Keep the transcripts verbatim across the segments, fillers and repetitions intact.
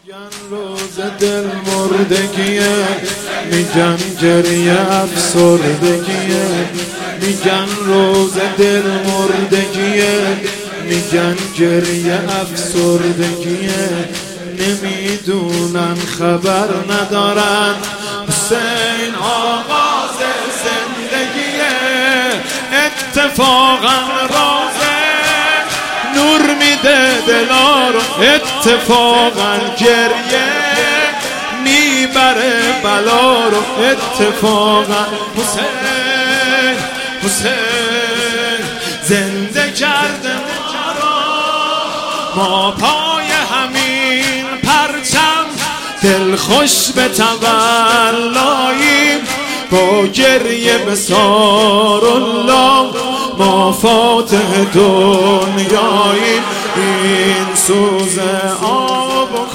میگن روز دل مردگیه، میگن گریه افسردگیه. میگن روز دل مردگیه، میگن گریه افسردگیه. نمیدونن خبر ندارن حسین آغاز زندگیه. اتفاقا روزه نور میده دلا رو، اتفاقا گریه میبره بلا رو. اتفاقا حسین حسین زنده کرده ما رو، ما پای همین پرچم دل خوش به تولاییم. با گریه به سار الله ما فاتح دنیاییم. این سوز آب و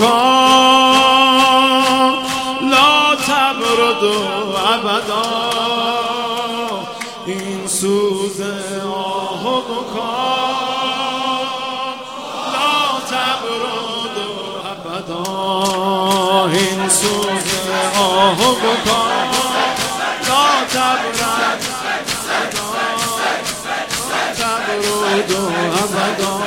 کام لا تبرد ابدا. این سوز آب و کام لا تبرد ابدا. این سوز آب و کام لا تبرد ابدا.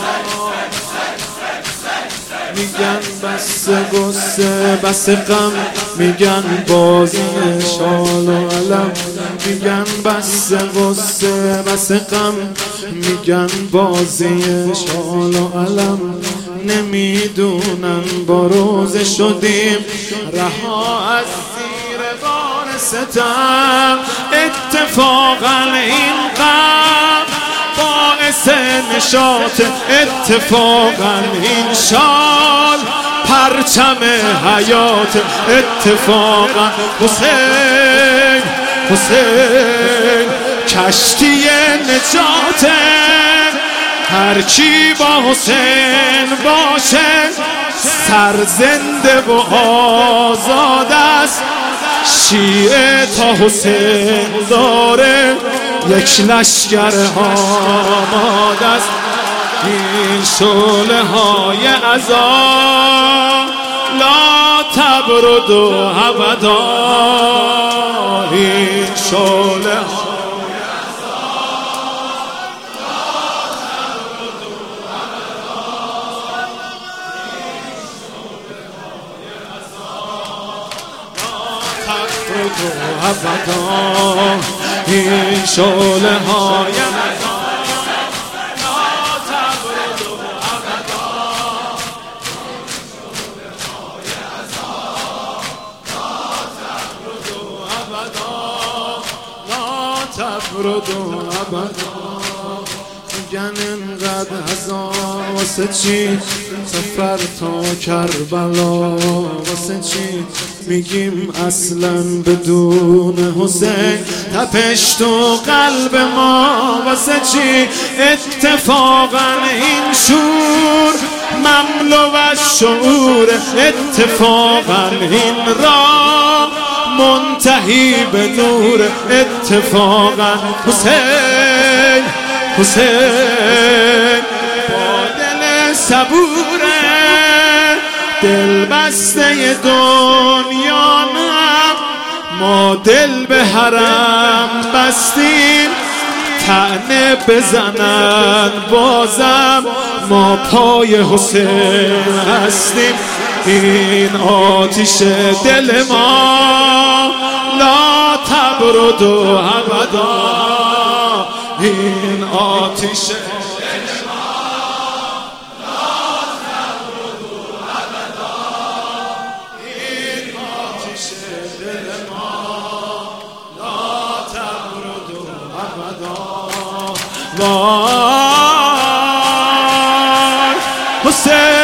میگن بس غصه بس غم، میگن بازی شال و علم. میگن بس غصه بس غم، میگن بازی شال و علم. نمیدونن با روز شدیم رها از زیر بار ستم. اتفاقا این غم باعث نشاط، اتفاقا این شال پرچم حیات. اتفاقا حسین حسین کشتی نجاته. هر کی با حسین باشه سرزنده و آزاد است. شیعه تا حسین داره یک لشکر آماده است. این شعله های عذاب لا تبرد ابدا. این شعله های ابدا. این شعله های تبرد ابدا. میگن انقدر هزار واسه چی سفر تا کربلا، واسه چی میگیم اصلا بدون حسین تپش تو قلب ما. واسه چی اتفاقا این شور مملو از شعور. اتفاقا این راه منتهی به نور. اتفاقا حسین حسین با دل صبوره، دل بسته دنیا نم. ما دل به حرم بستیم طعنه بزنن بازم. ما پای حسین هستیم. این آتش دل ما لا تبرد ابدا. این آتش دل ما لا تبرد ابدا. این آتش دل ما لا تبرد ابدا. وای حسین